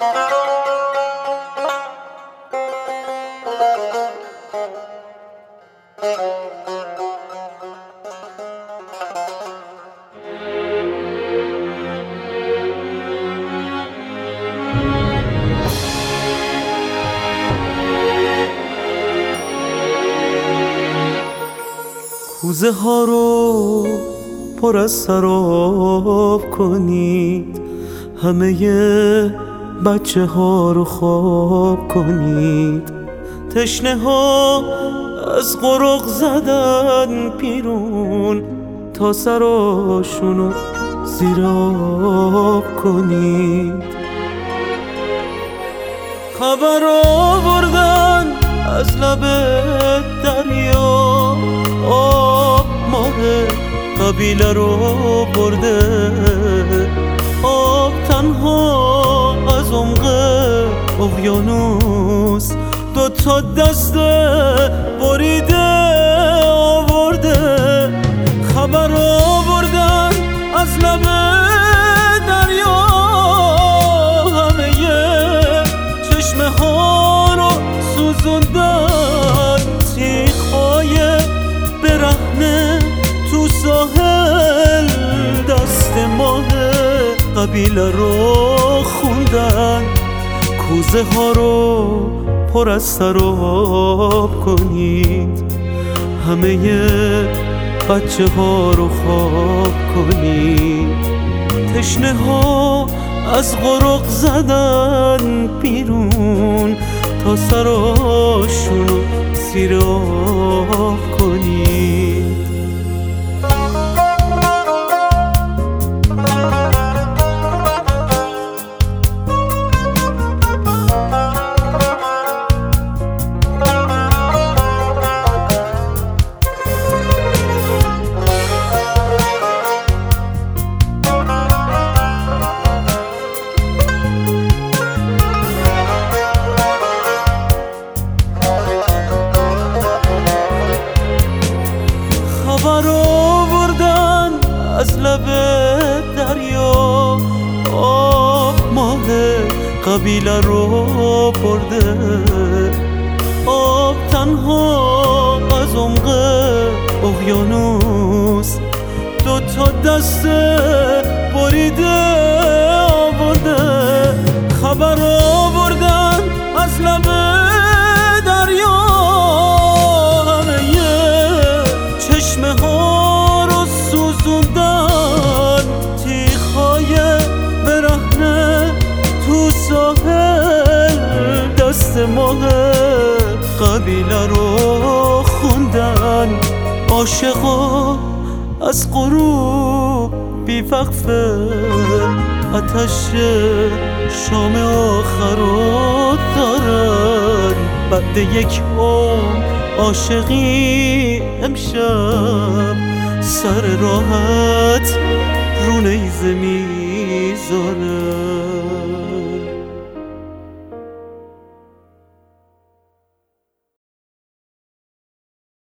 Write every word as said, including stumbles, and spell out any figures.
کوزه ها رو پر از سراب کنید، همه بچه ها رو خواب کنید. تشنه ها از قرق زدن بیرون، تا سراشونو زیر آب کنید. خبر آوردن از لب دریا، آب ماه قبیله رو برده. آب تنها از عمق اقیانوس دو تا دست بریده آورده. خبر آوردن از لب دریا، همه چشمه ها رو سوزوندن. تیغ‌های برهنه تو ساحل دست ماه قبیله رو خوندن. کوزه ها رو پر از سراب کنید، همه بچه ها رو خواب کنید. تشنه ها از قرق زدن بیرون، تا سراشونو زیر آب کنید. خبر آوردن از لب دریا، آب ماه قبیله رو برده. آب تنها از عمق اقیانوس دو تا دست بریده آورده. خبر آوردن از لب دریا، چشمه ها رو سوزوندن. تیغ‌های برهنه تو ساحل دست ماه قبیله رو خوندن. عاشقا از غروب بی‌وقفه، آتش شام آخر رو دارن. بعد یک عمر عاشقی امشب سر راحت رو نیزه میذاره.